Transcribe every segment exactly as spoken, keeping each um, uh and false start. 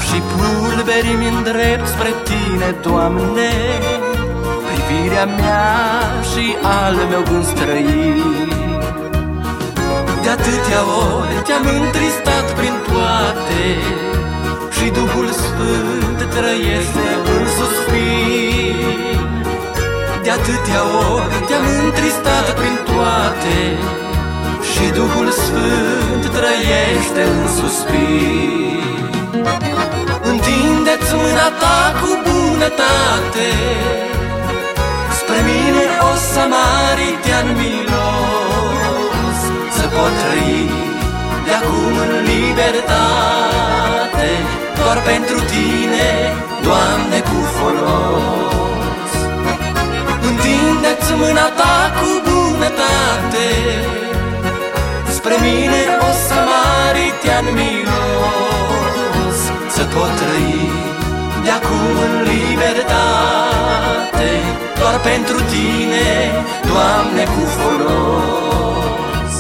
și pulberii-mi îndrept spre Tine, Doamne, privirea mea și al meu gând străin. De atâtea ori Te-am întristat prin toate și Duhul Sfânt trăiește în suspin. De atâtea ori Te-am întristat prin toate și Duhul Sfânt trăiește în suspin. Întinde-ți mâna Ta cu bunătate spre mine, o samaritean milos, să pot trăi de-acum în libertate, doar pentru Tine, Doamne, cu folos. Întinde-ți mâna Ta cu bunătate spre mine, o samaritean milos, să pot trăi de-acum în libertate, doar pentru Tine, Doamne, cu folos.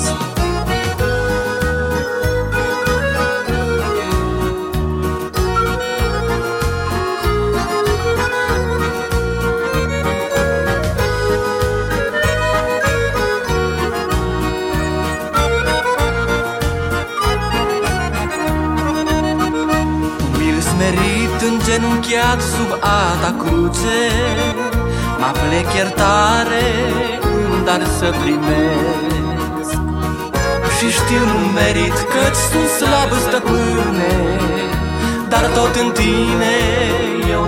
Smerit, îngenunchiat sub a Ta cruce, mă plec iertare în dar să primesc. Și știu nu merit, căci sunt slab, Stăpâne, dar tot în Tine eu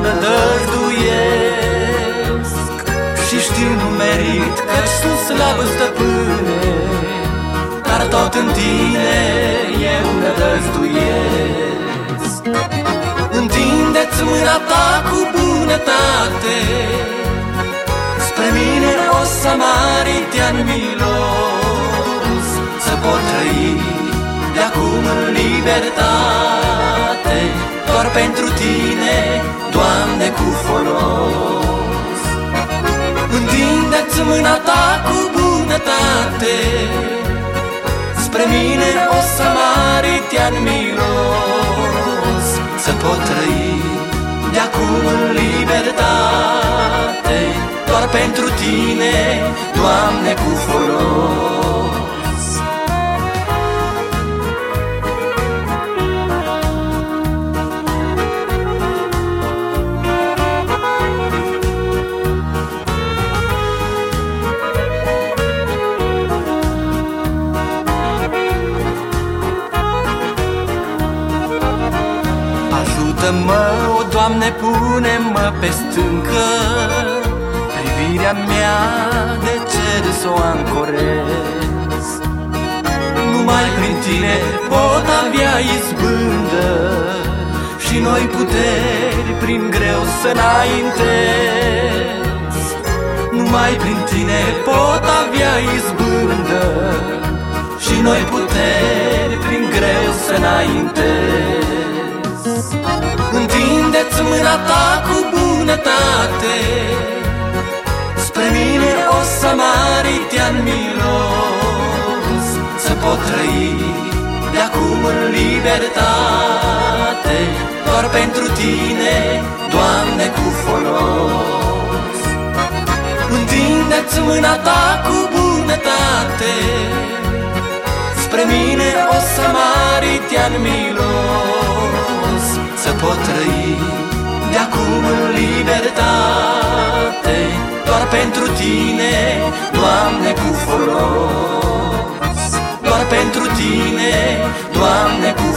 nădăjduiesc. Și știu nu merit, căci sunt slab, Stăpâne, dar tot în Tine eu nădăjduiesc. Întinde-ți mâna Ta cu bunătate spre mine, o samaritean milos, să pot trăi de-acum în libertate, doar pentru Tine, Doamne, cu folos. Întinde-ți mâna Ta cu bunătate spre mine, o samaritean milos, să pot trăi de-acum în libertate, doar pentru Tine, Doamne, cu folos. Ajută-mă, o Doamne, pune-mă pe stâncă, privirea mea de cer să o ancorez. Numai prin Tine pot avea izbândă și noi puteri prin greu să înaintez. Numai prin Tine pot avea izbândă și noi puteri prin greu să înaintez. Întinde-ți mâna Ta cu bunătate spre mine, o samaritean milos, să pot trăi de-acum în libertate, doar pentru Tine, Doamne, cu folos. Întinde-ți mâna Ta cu bunătate spre mine, o samaritean milos, să pot trăi de-acum în libertate, doar pentru Tine, Doamne, cu folos. Doar pentru Tine, Doamne, cu